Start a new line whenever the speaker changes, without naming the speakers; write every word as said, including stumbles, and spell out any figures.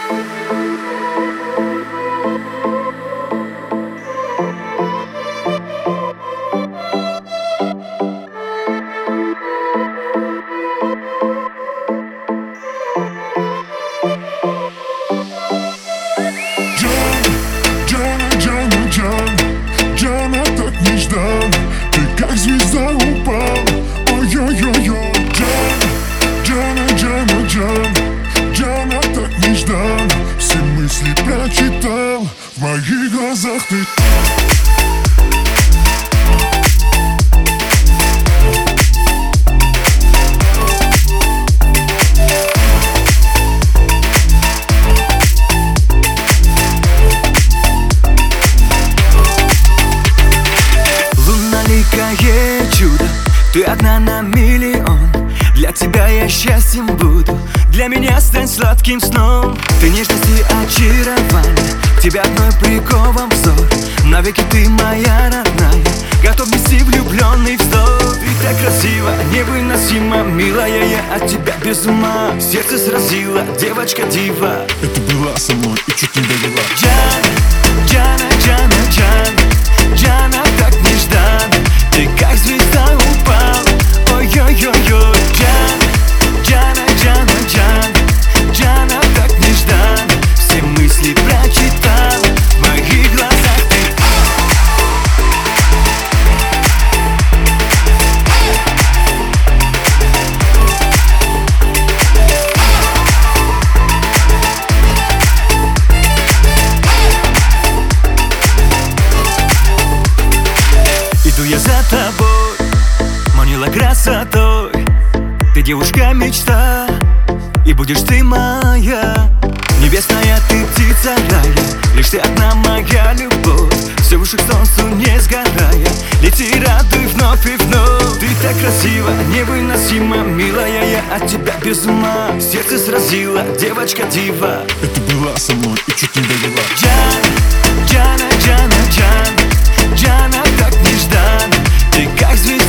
Как звезда упал, ой-ой-ой-ой. Джана, Джана, Джана, Джан, Джана, так неждан. Все мысли прочитал, в моих глазах ты.
Лунноликое чудо, ты одна на миллион. Для тебя я счастьем буду, для меня стань сладким сном. Ты нежность и очарование, к тебе одной прикован взор. Навеки ты моя родная, готов нести влюбленный вздох. Ты так красива, невыносимо милая, я от тебя без ума. Сердце сразила девочка дива,
Это была со мной и чуть не довела.
Джана, Джана, Джана, Джан, Джана, так неждан. Ты как звезда упал, ой-ой-ой-ой. Джана, Джана, Джана, Джан, Джана, так неждан. Все мысли прочитал, в моих глазах ты. Иду я за тобой, манила красотой. Ты девушка мечта, и будешь ты моя. Небесная ты птица рая, лишь ты одна моя любовь. Все выше к солнцу не сгорая, лети, радуй вновь и вновь. Ты так красива, невыносимо милая, я от тебя без ума. Сердце сразила девочка дива,
Это была со мной и чуть не довела.
Джана, Джана, Джана, Джан, Джана, так неждан. Ты как звезда